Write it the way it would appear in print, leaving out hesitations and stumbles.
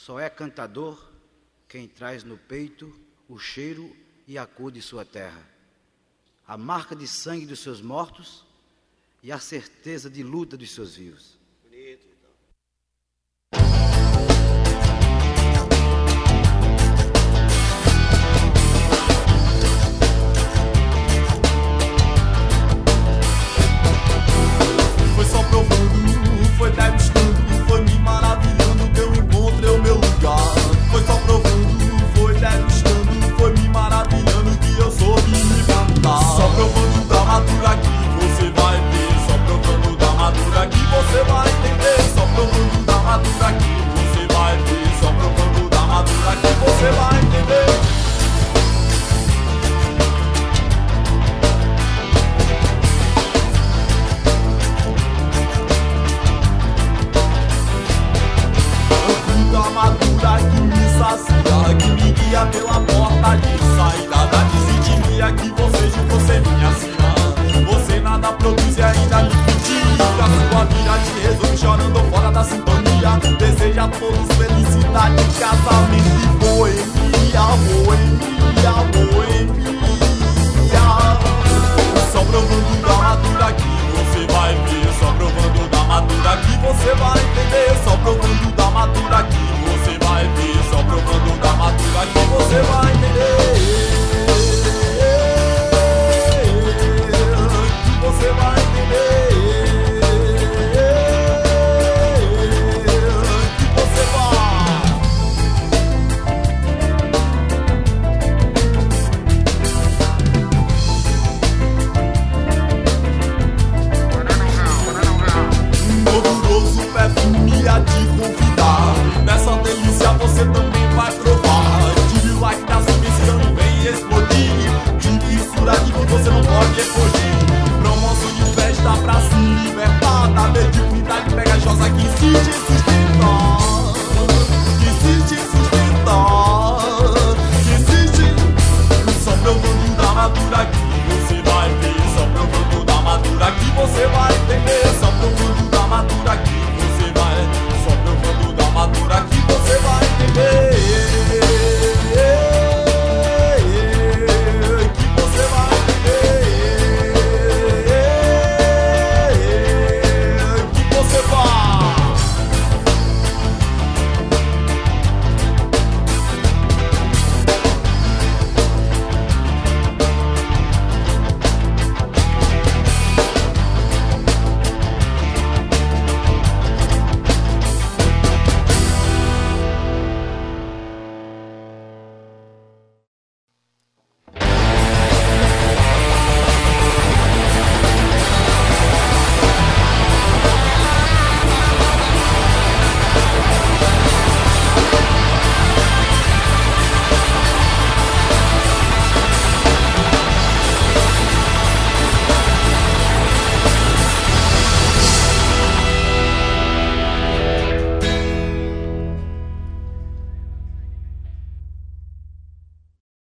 Só é cantador quem traz no peito o cheiro e a cor de sua terra, a marca de sangue dos seus mortos e a certeza de luta dos seus vivos. Bonito, então. Foi só provando, foi degustando, foi me maravilhando que eu encontrei o meu lugar. Foi só provando, foi degustando, foi me maravilhando que eu soube me cantar. Só provando da madura que você vai ver, só provando da madura que você vai entender. Só provando da madura que você vai ver, só provando da madura que você vai entender. Madura que me sacia, que me guia pela porta de saída da desintimia que você me assina. Você nada produz e ainda me critica. Sua vida te resolve chorando fora da sintonia. Deseja a todos felicidade, casamento e boemia, boemia, boemia. Só provando da madura que você vai ver, só provando da madura que você vai entender. Só provando da madura que